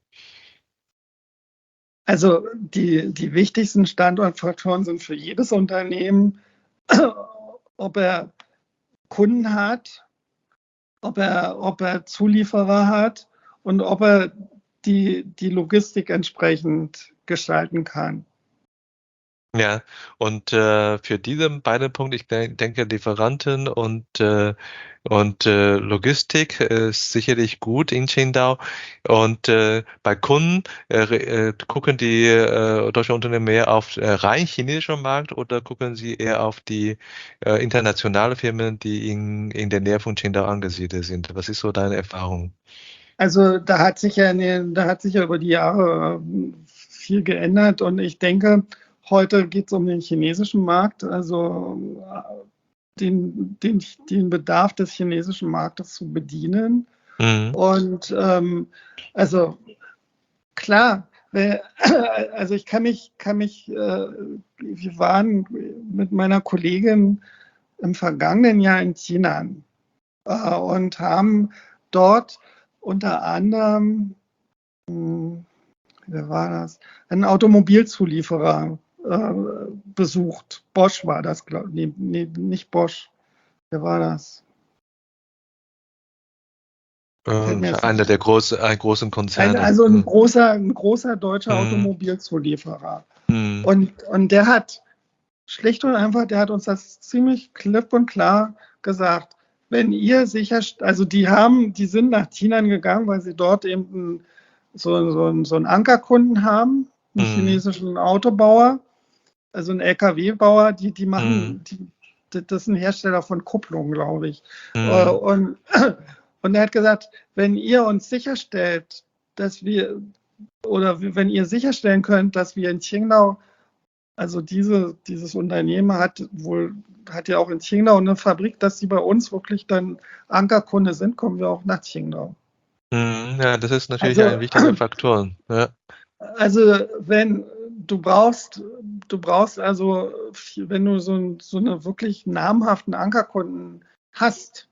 Also die, die wichtigsten Standortfaktoren sind für jedes Unternehmen, ob er Kunden hat, ob er, ob er Zulieferer hat und ob er die, die Logistik entsprechend gestalten kann. Ja, und äh, für diese beiden Punkte, ich de denke, Lieferanten und, äh, und äh, Logistik ist sicherlich gut in Qingdao. Und äh, bei Kunden äh, äh, gucken die äh, deutsche Unternehmen mehr auf äh, rein chinesischen Markt oder gucken sie eher auf die äh, internationale Firmen, die in, in der Nähe von Qingdao angesiedelt sind? Was ist so deine Erfahrung? Also da hat sich ja, ne, da hat sich ja über die Jahre äh, viel geändert und ich denke, heute geht es um den chinesischen Markt, also äh, den, den, den Bedarf des chinesischen Marktes zu bedienen. Mhm. Und ähm, also klar, also ich kann mich, kann mich, äh, wir waren mit meiner Kollegin im vergangenen Jahr in China äh, und haben dort unter anderem, hm, wer war das, einen Automobilzulieferer äh, besucht. Bosch war das, glaube ich. Nee, nee, nicht Bosch. Wer war das? Fällt Äh, mir jetzt einer nicht. der großen, ein großen Ein, Konzerne. also ein Mhm. großer, ein großer deutscher Mhm. Automobilzulieferer. Mhm. Und, und der hat schlicht und einfach, der hat uns das ziemlich klipp und klar gesagt. Wenn ihr sicher, also die haben, die sind nach China gegangen, weil sie dort eben so, so, so einen Ankerkunden haben, einen Mhm. chinesischen Autobauer, also einen L K W-Bauer, die, die Mhm. machen, die, das ist ein Hersteller von Kupplungen, glaube ich. Äh, Mhm. Und, und er hat gesagt, wenn ihr uns sicherstellt, dass wir, oder wenn ihr sicherstellen könnt, dass wir in Qingdao, also diese, dieses Unternehmen hat wohl, hat ja auch in Qingdao eine Fabrik, dass sie bei uns wirklich dann Ankerkunde sind, kommen wir auch nach Qingdao. Mhm. Ja, das ist natürlich ein Also, wichtiger Faktor. Ja. also wenn du brauchst, du brauchst also, wenn du so, so eine wirklich namhaften Ankerkunden hast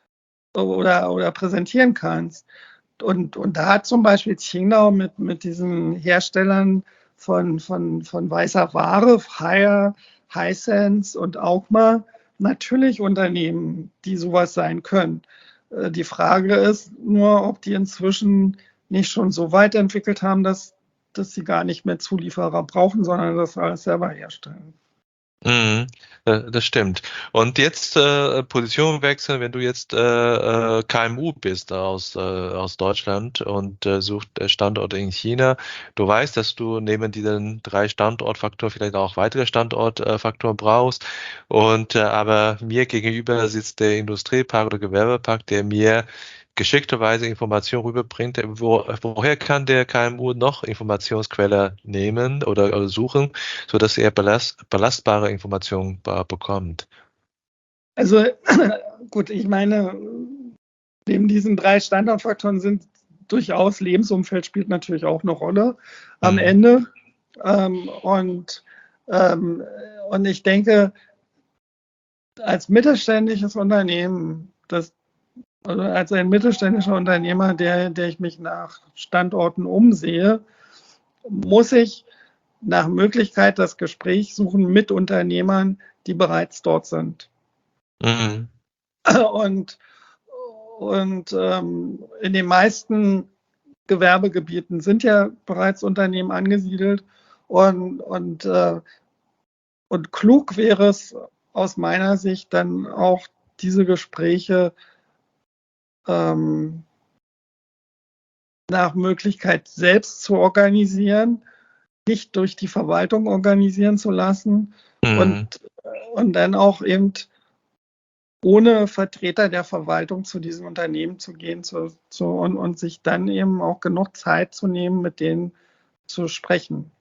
oder, oder präsentieren kannst, und, und da hat zum Beispiel Qingdao mit, mit diesen Herstellern von, von, von weißer Ware, Haier, Hisense und Augma natürlich Unternehmen, die sowas sein können. Äh, Die Frage ist nur, ob die inzwischen nicht schon so weit entwickelt haben, dass, dass sie gar nicht mehr Zulieferer brauchen, sondern das alles selber herstellen. Mhm. Äh, Das stimmt. Und jetzt äh, Position wechseln, wenn du jetzt äh, äh, K M U bist aus, äh, aus Deutschland und äh, sucht äh, Standorte in China. Du weißt, dass du neben diesen drei Standortfaktoren vielleicht auch weitere Standortfaktoren brauchst. Und äh, aber mir gegenüber sitzt der Industriepark oder Gewerbepark, der mir geschickterweise Informationen rüberbringt. Wo, woher kann der K M U noch Informationsquelle nehmen oder, oder suchen, so dass er belast, belastbare Informationen be bekommt? Also gut, ich meine, neben diesen drei Standortfaktoren sind durchaus Lebensumfeld spielt natürlich auch eine Rolle am Hm. Ende. Ähm, und, ähm, und ich denke, als mittelständisches Unternehmen, das, also als ein mittelständischer Unternehmer, der, der ich mich nach Standorten umsehe, muss ich nach Möglichkeit das Gespräch suchen mit Unternehmern, die bereits dort sind. Mhm. Und, und ähm, in den meisten Gewerbegebieten sind ja bereits Unternehmen angesiedelt. Und, und, äh, und klug wäre es aus meiner Sicht dann auch, diese Gespräche ähm, nach Möglichkeit selbst zu organisieren, nicht durch die Verwaltung organisieren zu lassen und, Mhm. und dann auch eben ohne Vertreter der Verwaltung zu diesem Unternehmen zu gehen zu, zu, und, und sich dann eben auch genug Zeit zu nehmen, mit denen zu sprechen.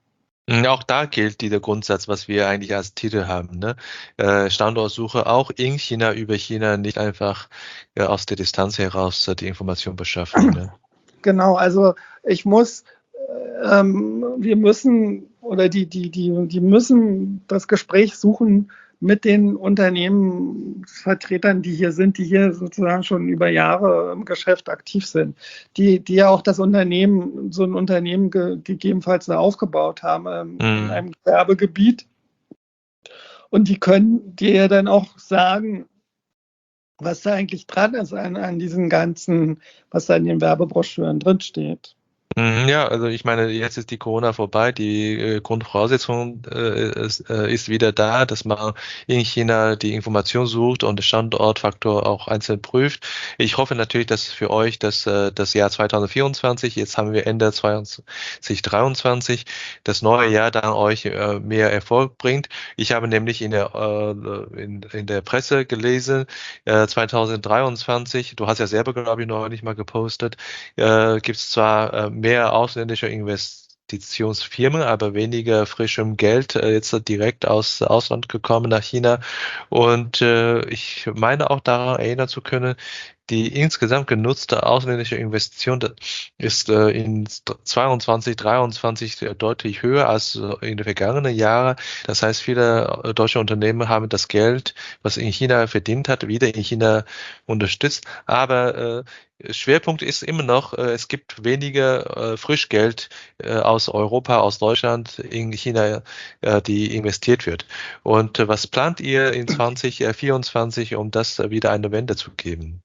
Auch da gilt dieser Grundsatz, was wir eigentlich als Titel haben, ne? Äh, Standortsuche auch in China über China, nicht einfach äh, aus der Distanz heraus äh, die Information beschaffen, ne? Genau, also ich muss, ähm, wir müssen oder die, die, die, die müssen das Gespräch suchen mit den Unternehmensvertretern, die hier sind, die hier sozusagen schon über Jahre im Geschäft aktiv sind, die, die ja auch das Unternehmen, so ein Unternehmen ge gegebenenfalls aufgebaut haben ähm, in Mhm. einem Gewerbegebiet. Und die können dir ja dann auch sagen, was da eigentlich dran ist an, an diesen ganzen, was da in den Werbebroschüren drinsteht. Mhm, ja, also ich meine, jetzt ist die Corona vorbei, die äh, Grundvoraussetzung äh, ist, äh, ist wieder da, dass man in China die Information sucht und den Standortfaktor auch einzeln prüft. Ich hoffe natürlich, dass für euch das, äh, das Jahr zwanzig vierundzwanzig, jetzt haben wir Ende zwanzig dreiundzwanzig, das neue Jahr dann euch äh, mehr Erfolg bringt. Ich habe nämlich in der, äh, in, in der Presse gelesen, äh, zwanzig dreiundzwanzig, du hast ja selber, glaube ich, neulich mal gepostet, äh, gibt es zwar äh, mehr ausländische Investitionsfirmen, aber weniger frischem Geld äh, jetzt direkt aus Ausland gekommen nach China. Und äh, ich meine auch daran erinnern zu können, die insgesamt genutzte ausländische Investition ist äh, in zweiundzwanzig, dreiundzwanzig deutlich höher als äh, in den vergangenen Jahren. Das heißt, viele äh, deutsche Unternehmen haben das Geld, was in China verdient hat, wieder in China unterstützt. Aber äh, Schwerpunkt ist immer noch, äh, es gibt weniger äh, Frischgeld äh, aus Europa, aus Deutschland in China, äh, die investiert wird. Und äh, was plant ihr in zwanzig vierundzwanzig, um das äh, wieder eine Wende zu geben?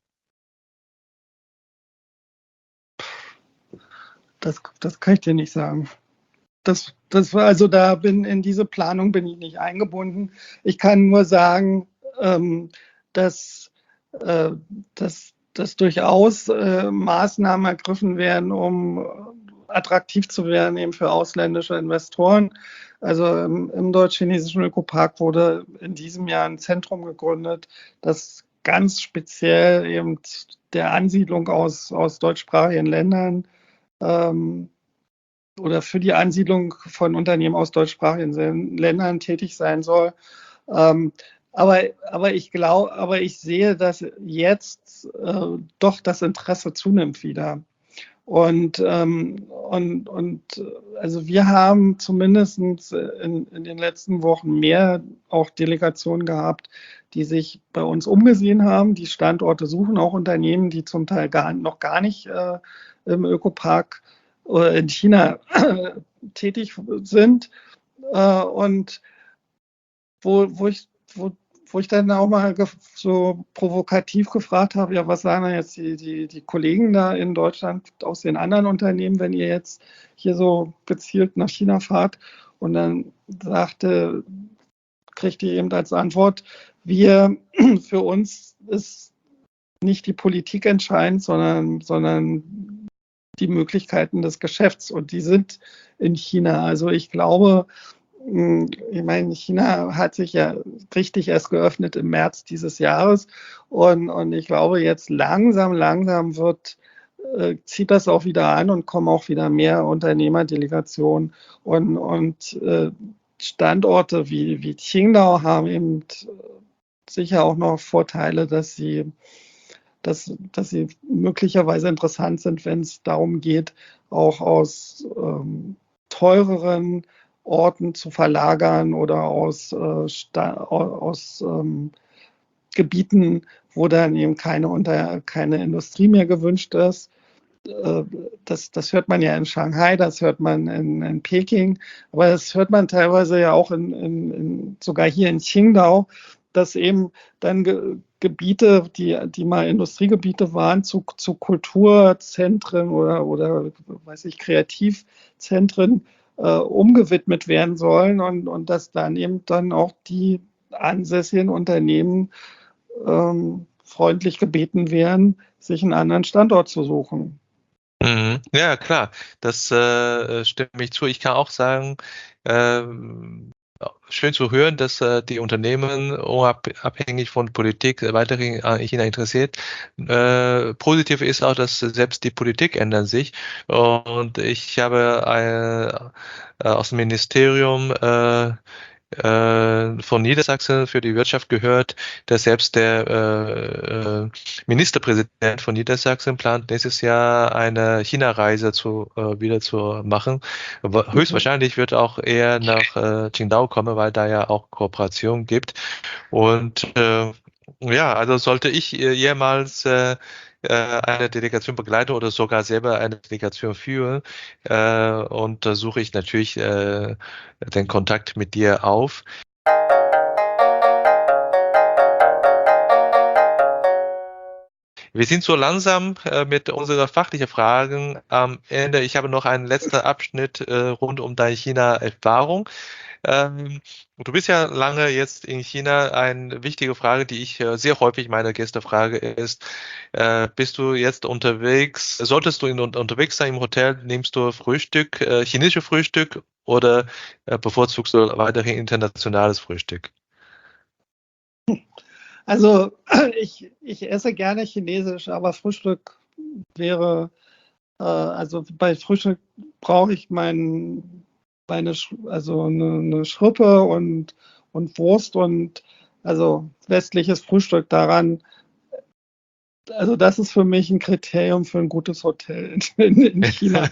Das, das kann ich dir nicht sagen. Das, das war also da bin in diese Planung bin ich nicht eingebunden. Ich kann nur sagen, ähm, dass, äh, dass, dass durchaus äh, Maßnahmen ergriffen werden, um attraktiv zu werden eben für ausländische Investoren. Also im, im deutsch-chinesischen Ökopark wurde in diesem Jahr ein Zentrum gegründet, das ganz speziell eben der Ansiedlung aus, aus deutschsprachigen Ländern ähm, oder für die Ansiedlung von Unternehmen aus deutschsprachigen Ländern tätig sein soll. Ähm, aber, aber ich glaube, aber ich sehe, dass jetzt äh, doch das Interesse zunimmt wieder. Und, ähm, und, und also wir haben zumindest in, in den letzten Wochen mehr auch Delegationen gehabt, die sich bei uns umgesehen haben, die Standorte suchen, auch Unternehmen, die zum Teil gar, noch gar nicht äh, im Ökopark oder in China äh, tätig sind. Äh, und wo, wo ich, wo, wo ich dann auch mal so provokativ gefragt habe, ja, was sagen denn jetzt die, die, die Kollegen da in Deutschland aus den anderen Unternehmen, wenn ihr jetzt hier so gezielt nach China fahrt? Und dann sagte, kriegte ich eben als Antwort, wir, für uns ist nicht die Politik entscheidend, sondern, sondern die Möglichkeiten des Geschäfts. Und die sind in China. Also ich glaube, ich meine, China hat sich ja richtig erst geöffnet im März dieses Jahres. Und, und ich glaube, jetzt langsam, langsam wird, äh, zieht das auch wieder an und kommen auch wieder mehr Unternehmerdelegationen. Und, und äh, Standorte wie, wie Qingdao haben eben sicher auch noch Vorteile, dass sie, dass, dass sie möglicherweise interessant sind, wenn es darum geht, auch aus ähm, teureren Orten zu verlagern oder aus, äh, aus ähm, Gebieten, wo dann eben keine, unter, keine Industrie mehr gewünscht ist. Äh, das, das hört man ja in Shanghai, das hört man in, in Peking, aber das hört man teilweise ja auch in, in, in, sogar hier in Qingdao, dass eben dann Ge Gebiete, die, die mal Industriegebiete waren, zu, zu Kulturzentren oder, oder weiß ich, Kreativzentren äh, umgewidmet werden sollen und, und dass dann eben dann auch die ansässigen Unternehmen ähm, freundlich gebeten werden, sich einen anderen Standort zu suchen. Mhm. Ja, klar, das äh, stimme ich zu. Ich kann auch sagen, ähm, schön zu hören, dass äh, die Unternehmen unabhängig von Politik weiterhin an China interessiert. Äh, positiv ist auch, dass selbst die Politik ändert sich. Und ich habe äh, aus dem Ministerium äh, äh, von Niedersachsen für die Wirtschaft gehört, dass selbst der äh, äh, Ministerpräsident von Niedersachsen plant, nächstes Jahr eine China-Reise zu, äh, wieder zu machen. Aber höchstwahrscheinlich wird auch er nach äh, Qingdao kommen, weil da ja auch Kooperation gibt. Und äh, ja, also sollte ich äh, jemals äh, äh, eine Delegation begleiten oder sogar selber eine Delegation führen, äh, und da suche ich natürlich äh, den Kontakt mit dir auf. Wir sind so langsam äh, mit unseren fachlichen Fragen am Ende. Ich habe noch einen letzten Abschnitt äh, rund um deine China-Erfahrung. Ähm, du bist ja lange jetzt in China. Eine wichtige Frage, die ich äh, sehr häufig meine Gäste frage, ist, äh, bist du jetzt unterwegs, solltest du in, unterwegs sein im Hotel, nimmst du Frühstück, äh, chinesisches Frühstück oder äh, bevorzugst du weiterhin internationales Frühstück? Also ich, ich esse gerne Chinesisch, aber Frühstück wäre, äh, also bei Frühstück brauche ich mein, meine, also eine, eine Schrippe und, und Wurst und also westliches Frühstück daran. Also das ist für mich ein Kriterium für ein gutes Hotel in, in China.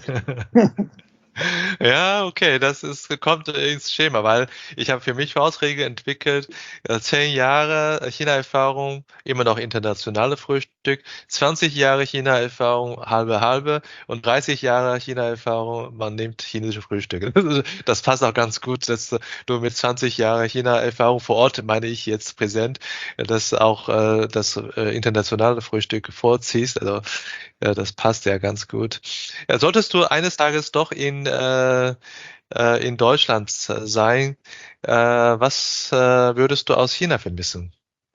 Ja, okay, das ist, kommt ins Schema, weil ich habe für mich Faustregel entwickelt, äh, zehn Jahre China-Erfahrung, immer noch internationale Frühstück, zwanzig Jahre China-Erfahrung, halbe halbe und dreißig Jahre China-Erfahrung, man nimmt chinesische Frühstück. Das passt auch ganz gut, dass du mit zwanzig Jahren China-Erfahrung vor Ort, meine ich jetzt präsent, dass auch äh, das äh, internationale Frühstück vorziehst. Also ja, das passt ja ganz gut. Ja, solltest du eines Tages doch in, äh, äh, in Deutschland sein, äh, was äh, würdest du aus China vermissen?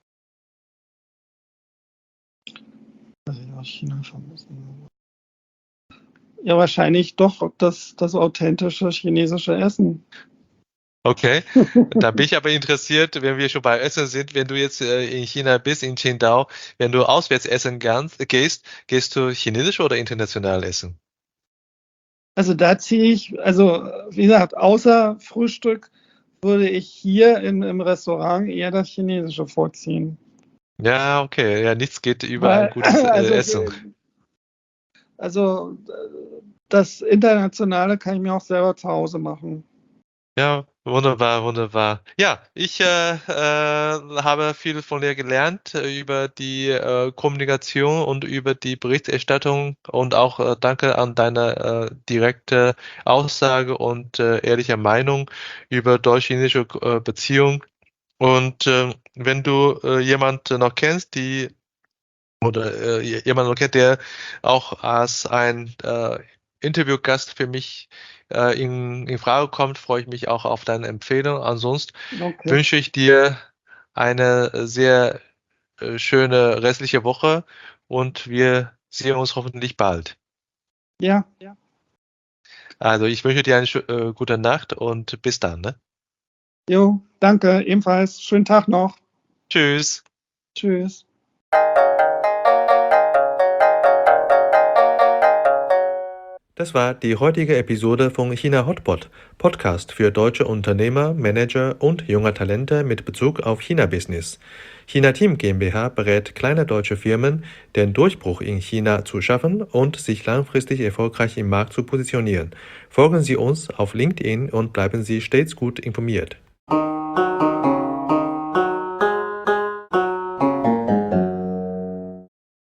Was ich aus China vermissen. Ja, wahrscheinlich doch das, das authentische chinesische Essen. Okay, da bin ich aber interessiert, wenn wir schon bei Essen sind, wenn du jetzt äh, in China bist, in Qingdao, wenn du auswärts essen ganz, gehst, gehst du chinesisch oder international essen? Also da ziehe ich, also wie gesagt, außer Frühstück würde ich hier in, im Restaurant eher das Chinesische vorziehen. Ja, okay, ja, nichts geht über Weil, ein gutes äh, also, Essen. Also das Internationale kann ich mir auch selber zu Hause machen. Ja, wunderbar, wunderbar. Ja, ich äh, äh, habe viel von dir gelernt äh, über die äh, Kommunikation und über die Berichterstattung und auch äh, danke an deine äh, direkte Aussage und äh, ehrliche Meinung über deutsch-chinesische äh, Beziehung. Und äh, wenn du äh, jemand noch kennst, die oder äh, jemand noch kennt, der auch als ein äh, Interviewgast für mich äh, in, in Frage kommt, freue ich mich auch auf deine Empfehlung. Ansonsten Okay. wünsche ich dir eine sehr äh, schöne restliche Woche und wir sehen uns hoffentlich bald. Ja. Ja. Also ich wünsche dir eine äh, gute Nacht und bis dann. Ne? Jo, danke, ebenfalls. Schönen Tag noch. Tschüss. Tschüss. Das war die heutige Episode von China Hotpot, Podcast für deutsche Unternehmer, Manager und junge Talente mit Bezug auf China-Business. China Team GmbH berät kleine deutsche Firmen, den Durchbruch in China zu schaffen und sich langfristig erfolgreich im Markt zu positionieren. Folgen Sie uns auf LinkedIn und bleiben Sie stets gut informiert.